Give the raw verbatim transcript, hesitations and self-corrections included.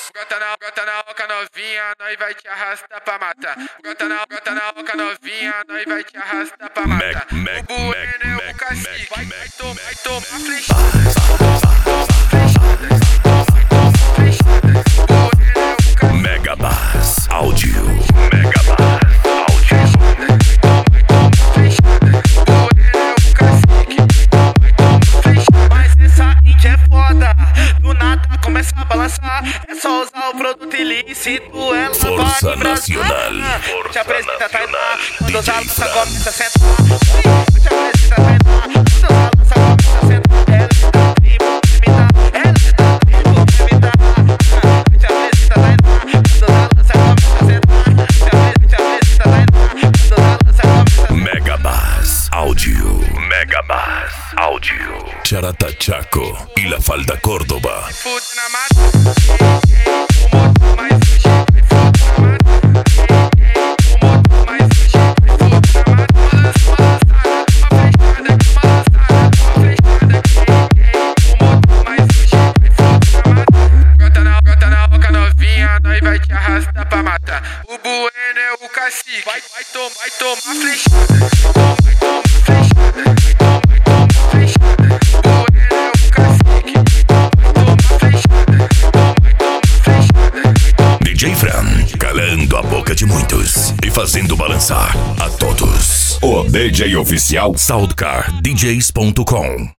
Gota na, gota na oca novinha, nós vai te arrastar pra matar. Gota na, gota na oca novinha, nós vai te arrastar pra matar. O bueno é o cacique, vai, vai tomar, vai tomar flechada. Megabass Áudio. Megabass começa a balançar, é só usar o produto ilícito, ela Força vai Nacional. Força te apresenta Tainá, quando D J usar lança Fran. começa a sentar. Te apresenta Tainá, quando usar lança começa a sentar. Ela está tribo, me dá, ela está tribo, me dá. Te apresenta Tainá, quando usar lança começa a sentar. Te apresenta Tainá, quando usar lança começa a sentar. Megabass Áudio. Megabass Áudio. Charatachaco y la falda Córdoba. Fude na mata, o moto mais sujo, fude na mata, o moto mais sujo, fude na mata, balançada, uma flechada, uma flechada, o moto mais sujo, fude na mata, gota na, gota na oca novinha, nós vai te arrastar pra matar. O bueno é o cacique, vai, vai tomar, vai tomar flechada, vai tomar flechada, vai tomar flechada. O bueno é o cacique, vai tomar flechada, vai tomar flechada. D J Fran, calando a boca de muitos e fazendo balançar a todos. O D J oficial Soundcar D Js ponto com.